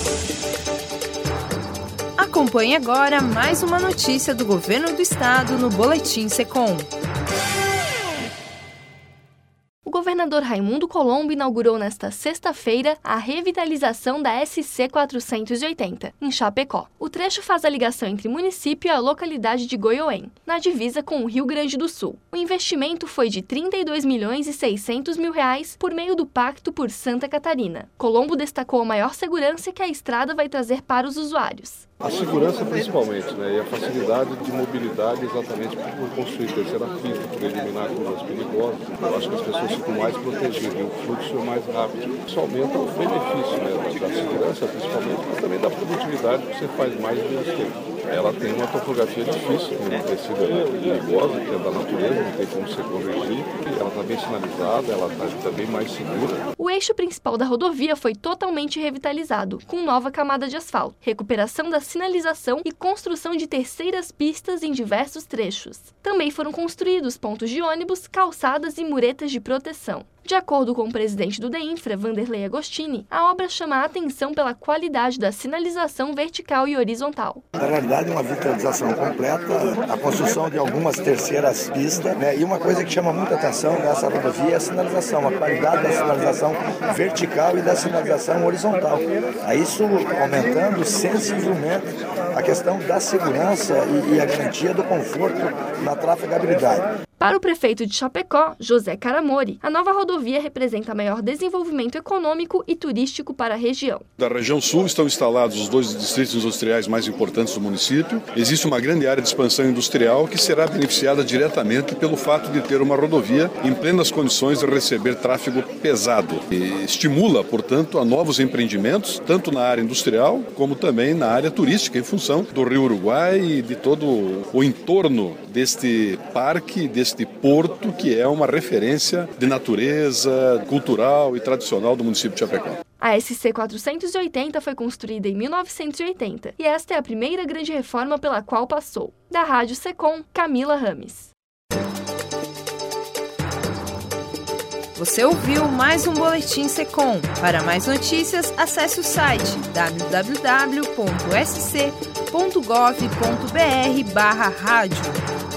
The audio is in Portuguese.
Acompanhe agora mais uma notícia do Governo do Estado no Boletim Secom. O governador Raimundo Colombo inaugurou nesta sexta-feira a revitalização da SC 480, em Chapecó. O trecho faz a ligação entre o município e a localidade de Goiôém, na divisa com o Rio Grande do Sul. O investimento foi de R$ 32.600.000 por meio do Pacto por Santa Catarina. Colombo destacou a maior segurança que a estrada vai trazer para os usuários. A segurança principalmente, e a facilidade de mobilidade exatamente por construir terceira pista, por eliminar curvas perigosas. Eu acho que as pessoas ficam mais protegidas e o fluxo é mais rápido. Isso aumenta o benefício da segurança principalmente, mas também da produtividade, porque você faz mais em menos tempo. Ela tem uma topografia difícil, tem uma descida perigosa, que é da natureza, não tem como você corrigir. Ela está bem sinalizada, ela está bem mais segura. O eixo principal da rodovia foi totalmente revitalizado, com nova camada de asfalto, recuperação da sinalização e construção de terceiras pistas em diversos trechos. Também foram construídos pontos de ônibus, calçadas e muretas de proteção. De acordo com o presidente do DEINFRA, Vanderlei Agostini, a obra chama a atenção pela qualidade da sinalização vertical e horizontal. Na realidade, é uma vitalização completa, a construção de algumas terceiras pistas, e uma coisa que chama muita atenção nessa rodovia é a sinalização, a qualidade da sinalização vertical e da sinalização horizontal. Isso aumentando sensivelmente a questão da segurança e a garantia do conforto na trafegabilidade. Para o prefeito de Chapecó, José Caramori, a nova rodovia representa maior desenvolvimento econômico e turístico para a região. Da região sul estão instalados os 2 distritos industriais mais importantes do município. Existe uma grande área de expansão industrial que será beneficiada diretamente pelo fato de ter uma rodovia em plenas condições de receber tráfego pesado. E estimula, portanto, a novos empreendimentos, tanto na área industrial como também na área turística, em função do Rio Uruguai e de todo o entorno deste parque, deste porto, que é uma referência de natureza cultural e tradicional do município de Chapecó. A SC 480 foi construída em 1980 e esta é a primeira grande reforma pela qual passou. Da Rádio Secom, Camila Rames. Você ouviu mais um Boletim Secom. Para mais notícias, acesse o site www.sc.gov.br/rádio.